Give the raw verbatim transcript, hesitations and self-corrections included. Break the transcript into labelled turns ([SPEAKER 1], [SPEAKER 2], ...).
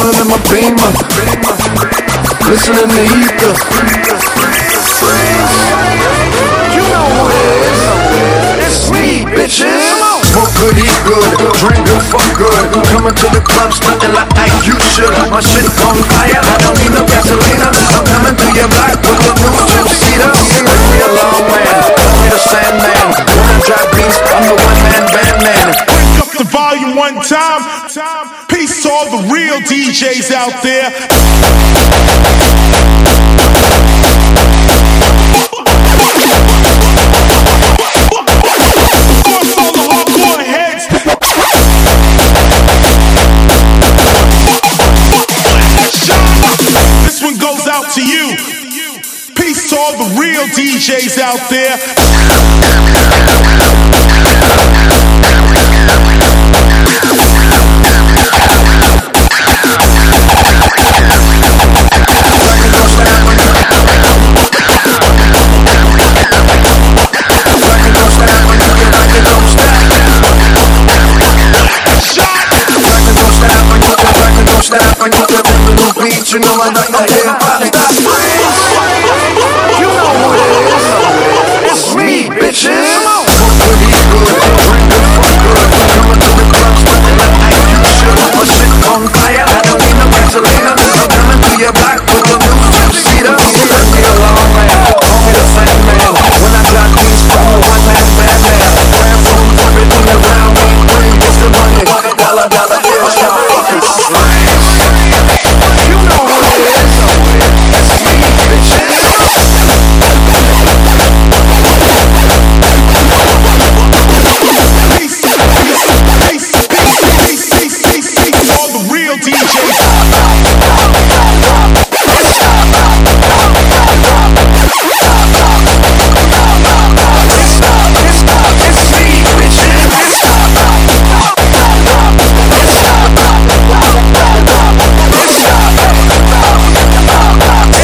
[SPEAKER 1] rolling in my Beamer, listening to Ether. You know who it is. It's me, bitches. Smoke good, eat good, drink good, fuck good. Coming to the club, stunting like you should. My shit on fire, I don't need no gasolina. I'm coming through your block with the new two-seater. Take me a long man, call me the Sandman. When I drop beats, I'm the one-man band man.
[SPEAKER 2] Break up the volume one time. Peace to all the real D Js out there. This one goes out to you. Peace to all the real D Js out there.
[SPEAKER 1] You know I like that.